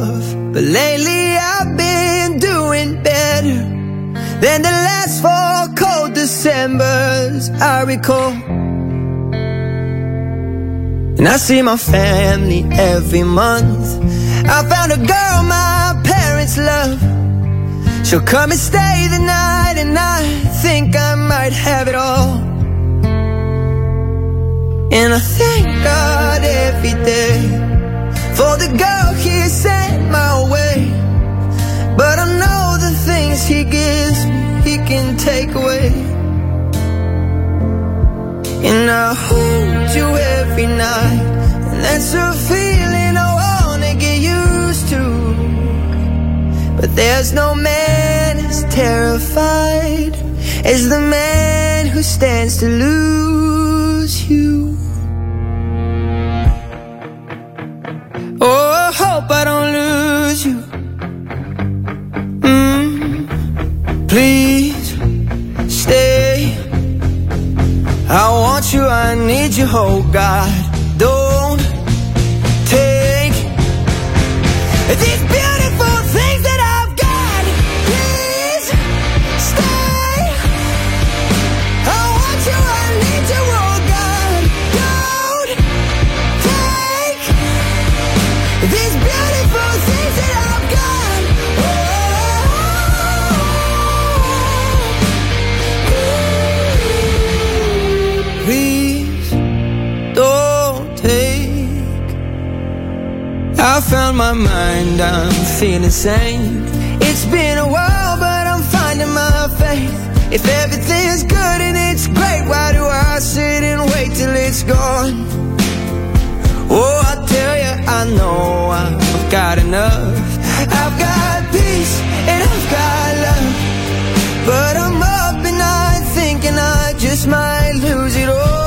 love, but lately I've been doing better than the last 4 cold Decembers I recall. And I see my family every month. I found a girl my parents love. She'll come and stay the night, and I think I might have it all. And I thank God every day for the girl He sent my way. But I know the things He gives me, He can take away. And I hold you every night, and that's a feeling I wanna get used to. But there's no man as terrified as the man who stands to lose you. Oh, I hope I don't lose you. Please stay. I want you, I need you, oh God. Don't take these beautiful things that I've got. Please stay. I want you, I need you, oh God. Don't take these beautiful things that I've got. Please don't take. I found my mind, I'm feeling sane. It's been a while, but I'm finding my faith. If everything's good and it's great, why do I sit and wait till it's gone? Oh, I tell you, I know I've got enough. I've got peace and I've got love, but I'm up at night thinking I just might lose it all.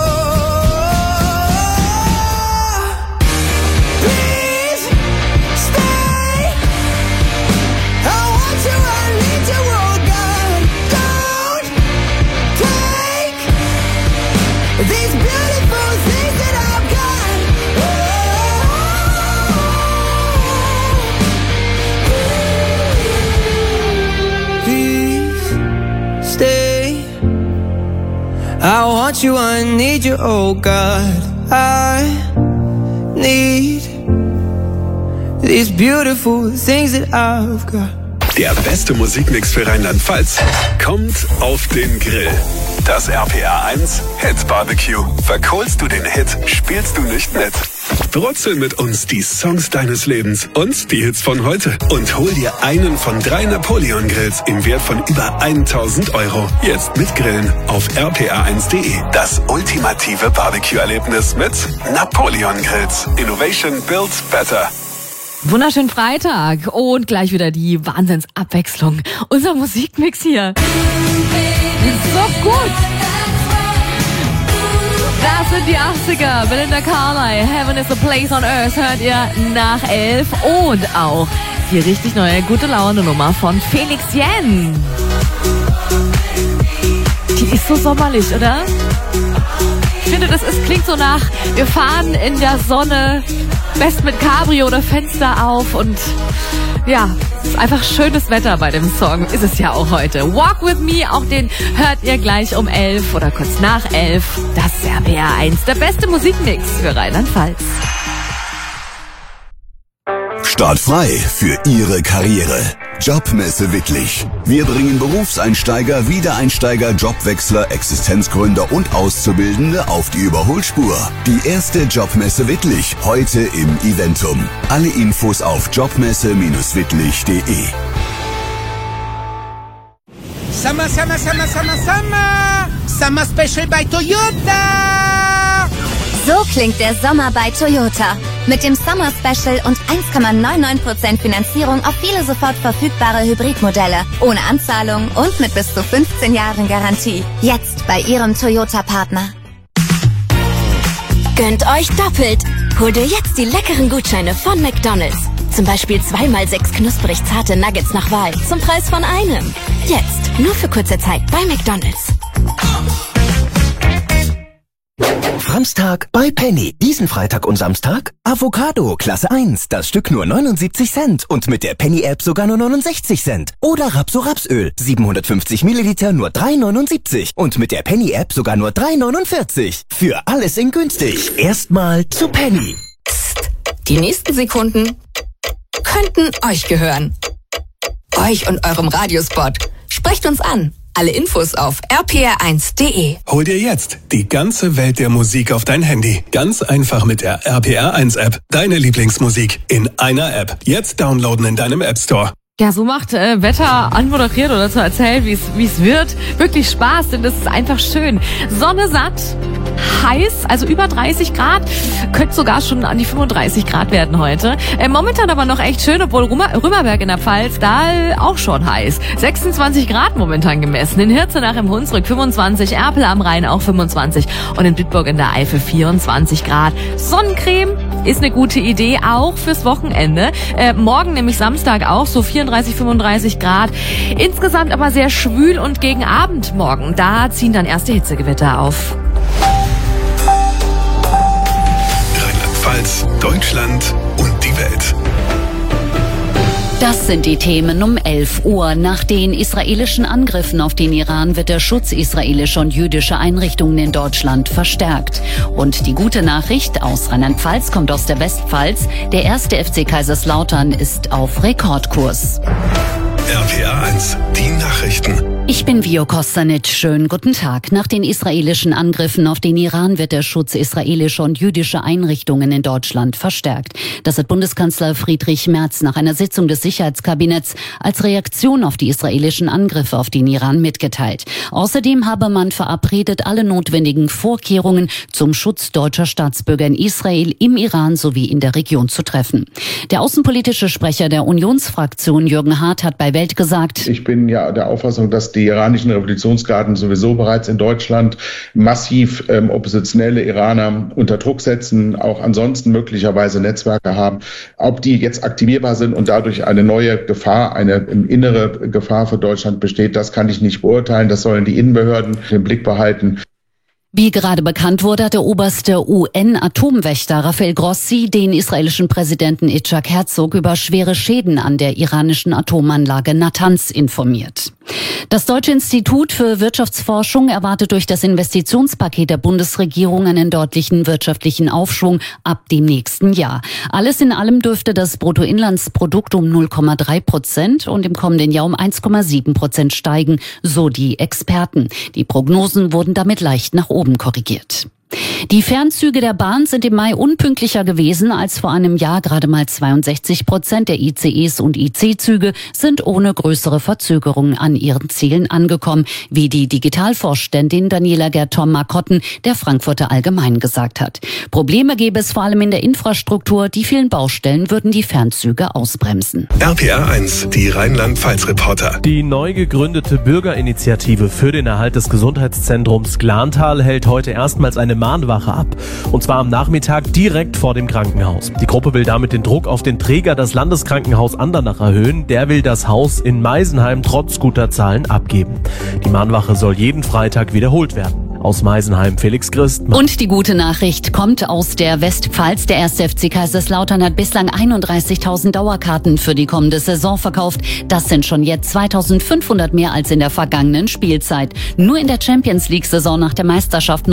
I want you, I need you, oh God. I need these beautiful things that I've got. Der beste Musikmix für Rheinland-Pfalz kommt auf den Grill. Das RPR 1 Hit Barbecue. Verkohlst du den Hit, spielst du nicht mit. Brutzel mit uns die Songs deines Lebens und die Hits von heute. Und hol dir einen von 3 Napoleon-Grills im Wert von über 1.000 €. Jetzt mitgrillen auf rpr1.de. Das ultimative Barbecue-Erlebnis mit Napoleon-Grills. Innovation builds better. Wunderschönen Freitag und gleich wieder die Wahnsinnsabwechslung. Unser Musikmix hier. Ist so gut. Das sind die 80er. Belinda Carlisle, Heaven is a Place on Earth, hört ihr nach 11. Und auch die richtig neue gute Laune Nummer von Felix Jen. Die ist so sommerlich, oder? Ich finde, klingt so nach, wir fahren in der Sonne, best mit Cabrio oder Fenster auf und ja, ist einfach schönes Wetter bei dem Song. Ist es ja auch heute. Walk With Me, auch den hört ihr gleich um 11 oder kurz nach 11. Das ist RPR 1, der beste Musikmix für Rheinland-Pfalz. Startfrei für Ihre Karriere. Jobmesse Wittlich. Wir bringen Berufseinsteiger, Wiedereinsteiger, Jobwechsler, Existenzgründer und Auszubildende auf die Überholspur. Die erste Jobmesse Wittlich, heute im Eventum. Alle Infos auf jobmesse-wittlich.de. Summer, summer, summer, summer, summer! Summer Special bei Toyota! So klingt der Sommer bei Toyota. Mit dem Summer Special und 1,99% Finanzierung auf viele sofort verfügbare Hybridmodelle. Ohne Anzahlung und mit bis zu 15 Jahren Garantie. Jetzt bei Ihrem Toyota-Partner. Gönnt euch doppelt. Holt ihr jetzt die leckeren Gutscheine von McDonald's. Zum Beispiel 2x6 knusprig zarte Nuggets nach Wahl zum Preis von einem. Jetzt, nur für kurze Zeit bei McDonald's. Samstag bei Penny. Diesen Freitag und Samstag Avocado Klasse 1, das Stück nur 79 Cent und mit der Penny-App sogar nur 69 Cent. Oder Rapso-Rapsöl, 750 Milliliter nur 3,79 und mit der Penny-App sogar nur 3,49. Für alles in günstig. Erstmal zu Penny. Psst, die nächsten Sekunden könnten euch gehören. Euch und eurem Radiospot. Sprecht uns an. Alle Infos auf rpr1.de. Hol dir jetzt die ganze Welt der Musik auf dein Handy. Ganz einfach mit der RPR1-App. Deine Lieblingsmusik in einer App. Jetzt downloaden in deinem App Store. Ja, so macht Wetter anmoderiert oder zu erzählen, wie es wird, wirklich Spaß, denn das ist einfach schön. Sonne satt, heiß, also über 30 Grad, könnte sogar schon an die 35 Grad werden heute. Momentan aber noch echt schön, obwohl Römerberg in der Pfalz, da auch schon heiß. 26 Grad momentan gemessen, in Hirzenach im Hunsrück 25, Erpel am Rhein auch 25 und in Bitburg in der Eifel 24 Grad. Sonnencreme ist eine gute Idee, auch fürs Wochenende. Morgen, nämlich Samstag, auch so 34, 35 Grad. Insgesamt aber sehr schwül und gegen Abend morgen, da ziehen dann erste Hitzegewitter auf. Rheinland-Pfalz, Deutschland und die Welt. Das sind die Themen um 11 Uhr. Nach den israelischen Angriffen auf den Iran wird der Schutz israelischer und jüdischer Einrichtungen in Deutschland verstärkt. Und die gute Nachricht aus Rheinland-Pfalz kommt aus der Westpfalz. Der erste FC Kaiserslautern ist auf Rekordkurs. RPR1, die Nachrichten. Ich bin Vio Kostanic. Schönen guten Tag. Nach den israelischen Angriffen auf den Iran wird der Schutz israelischer und jüdischer Einrichtungen in Deutschland verstärkt. Das hat Bundeskanzler Friedrich Merz nach einer Sitzung des Sicherheitskabinetts als Reaktion auf die israelischen Angriffe auf den Iran mitgeteilt. Außerdem habe man verabredet, alle notwendigen Vorkehrungen zum Schutz deutscher Staatsbürger in Israel, im Iran sowie in der Region zu treffen. Der außenpolitische Sprecher der Unionsfraktion Jürgen Hart hat bei Welt gesagt: Ich bin ja der Auffassung, dass die iranischen Revolutionsgarden sowieso bereits in Deutschland massiv oppositionelle Iraner unter Druck setzen, auch ansonsten möglicherweise Netzwerke haben. Ob die jetzt aktivierbar sind und dadurch eine neue Gefahr, eine innere Gefahr für Deutschland besteht, das kann ich nicht beurteilen. Das sollen die Innenbehörden im Blick behalten. Wie gerade bekannt wurde, hat der oberste UN-Atomwächter Rafael Grossi den israelischen Präsidenten Yitzhak Herzog über schwere Schäden an der iranischen Atomanlage Natanz informiert. Das Deutsche Institut für Wirtschaftsforschung erwartet durch das Investitionspaket der Bundesregierung einen deutlichen wirtschaftlichen Aufschwung ab dem nächsten Jahr. Alles in allem dürfte das Bruttoinlandsprodukt um 0,3% und im kommenden Jahr um 1,7% steigen, so die Experten. Die Prognosen wurden damit leicht nach oben korrigiert. Die Fernzüge der Bahn sind im Mai unpünktlicher gewesen als vor einem Jahr. Gerade mal 62% der ICEs und IC-Züge sind ohne größere Verzögerungen an ihren Zielen angekommen, wie die Digitalvorständin Daniela Gertom-Markotten der Frankfurter Allgemeinen gesagt hat. Probleme gäbe es vor allem in der Infrastruktur. Die vielen Baustellen würden die Fernzüge ausbremsen. RPR1, die Rheinland-Pfalz-Reporter. Die neu gegründete Bürgerinitiative für den Erhalt des Gesundheitszentrums Glantal hält heute erstmals eine Mahnwache ab. Und zwar am Nachmittag direkt vor dem Krankenhaus. Die Gruppe will damit den Druck auf den Träger, das Landeskrankenhaus Andernach, erhöhen. Der will das Haus in Meisenheim trotz guter Zahlen abgeben. Die Mahnwache soll jeden Freitag wiederholt werden. Aus Meisenheim Felix Christmann. Und die gute Nachricht kommt aus der Westpfalz. Der erste FC Kaiserslautern hat bislang 31.000 Dauerkarten für die kommende Saison verkauft. Das sind schon jetzt 2.500 mehr als in der vergangenen Spielzeit. Nur in der Champions-League-Saison nach der Meisterschaft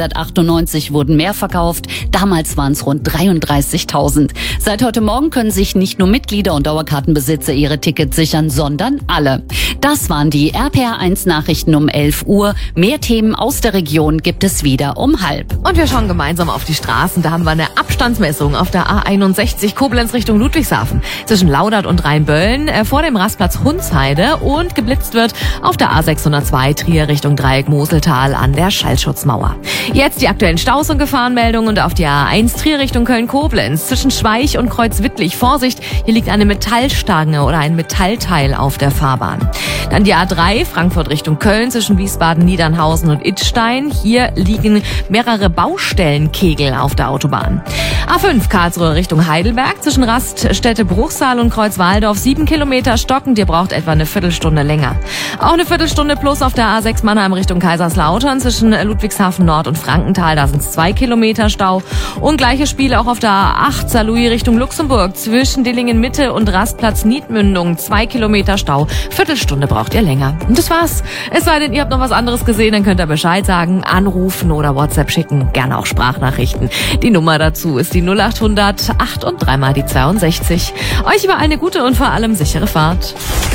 1998 wurden mehr verkauft. Damals waren es rund 33.000. Seit heute Morgen können sich nicht nur Mitglieder und Dauerkartenbesitzer ihre Tickets sichern, sondern alle. Das waren die RPR1 Nachrichten um 11 Uhr. Mehr Themen aus der Region gibt es wieder um 12:30. Und wir schauen gemeinsam auf die Straßen. Da haben wir eine Abstandsmessung auf der A61 Koblenz Richtung Ludwigshafen. Zwischen Laudert und Rheinböllen vor dem Rastplatz Hunsheide und geblitzt wird auf der A602 Trier Richtung Dreieck Moseltal an der Schallschutzmauer. Jetzt die aktuellen Staus- und Gefahrenmeldungen und auf die A1 Trier Richtung Köln-Koblenz zwischen Schweich und Kreuzwittlich. Vorsicht, hier liegt eine Metallstange oder ein Metallteil auf der Fahrbahn. Dann die A3 Frankfurt Richtung Köln zwischen Wiesbaden, Niedernhausen und Idstein. Rhein. Hier liegen mehrere Baustellenkegel auf der Autobahn. A5 Karlsruhe Richtung Heidelberg zwischen Raststätte Bruchsal und Kreuzwaldorf 7 Kilometer stockend. Ihr braucht etwa eine Viertelstunde länger. Auch eine Viertelstunde plus auf der A6 Mannheim Richtung Kaiserslautern zwischen Ludwigshafen Nord und Frankenthal. Da sind es 2 Kilometer Stau. Und gleiche Spiele auch auf der A8 Saarlouis Richtung Luxemburg zwischen Dillingen Mitte und Rastplatz Niedmündung. 2 Kilometer Stau. Viertelstunde braucht ihr länger. Und das war's. Es sei denn, ihr habt noch was anderes gesehen, dann könnt ihr Bescheid sagen, anrufen oder WhatsApp schicken. Gerne auch Sprachnachrichten. Die Nummer dazu ist die 0800 8 und 3 mal die 62. Euch überall eine gute und vor allem sichere Fahrt.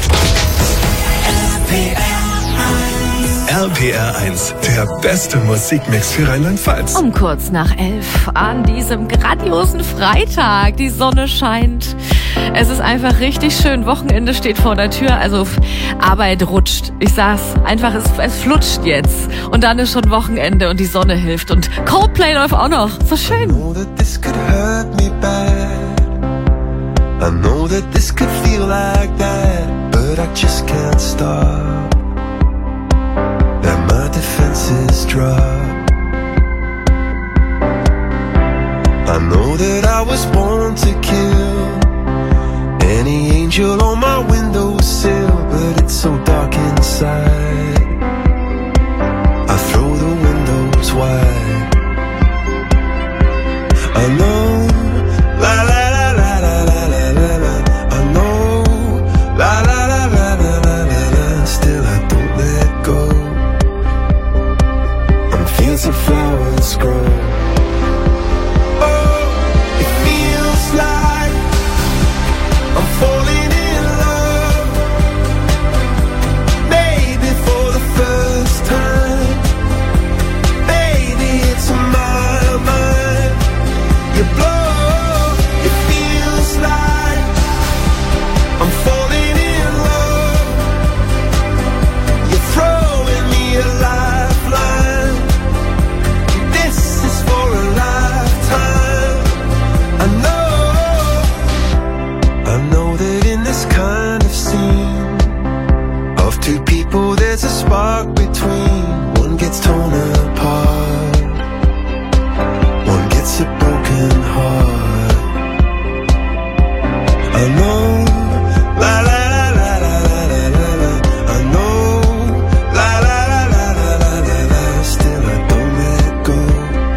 RPR 1, der beste Musikmix für Rheinland-Pfalz. Um kurz nach 11 an diesem grandiosen Freitag. Die Sonne scheint. Es ist einfach richtig schön. Wochenende steht vor der Tür. Also Arbeit rutscht. Ich sag's einfach, es flutscht jetzt. Und dann ist schon Wochenende und die Sonne hilft. Und Coldplay läuft auch noch. So schön. I know that this could hurt me bad. I know that this could feel like that, but I just can't stop. That my defenses drop. I know that I was born to kill any angel on my windowsill, but it's so dark inside. I throw the windows wide. I know, la la la la la la la la la. I know, la la la la la la la la. Still I don't let go. I'm fields of flowers grow. Oh, it feels like I'm falling in love. Maybe for the first time. Maybe it's in my mind. You blow, it feels like I'm falling in love. You're throwing me a lifeline. This is for a lifetime. I know that in this kind of scene of two people there's a spark between. One gets torn apart, one gets a broken heart. I know, la la la la la la la la. I know, la la la la la la la la. Still I don't let go.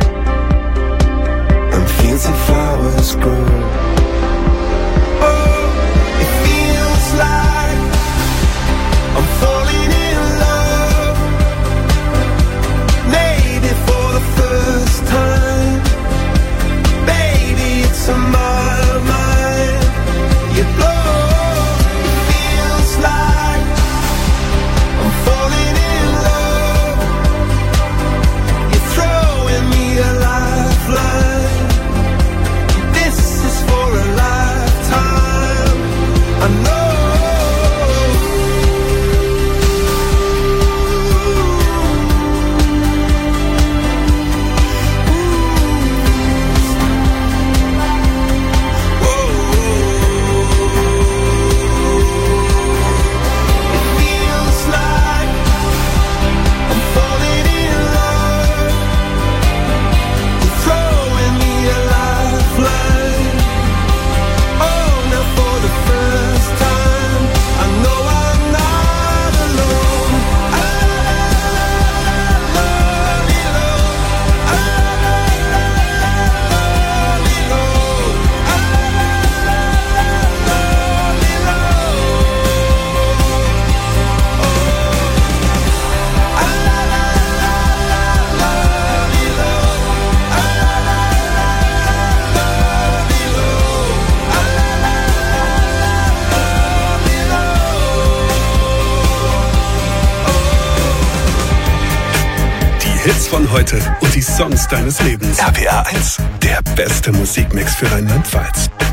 And fields of flowers grow. Oh, it feels like I'm falling in love. Maybe for the first time. Baby, it's on my mind. You blow, it feels like I'm falling in love. You're throwing me a lifeline. This is for a lifetime. I know. Hits von heute und die Songs deines Lebens. RPR 1, der beste Musikmix für Rheinland-Pfalz.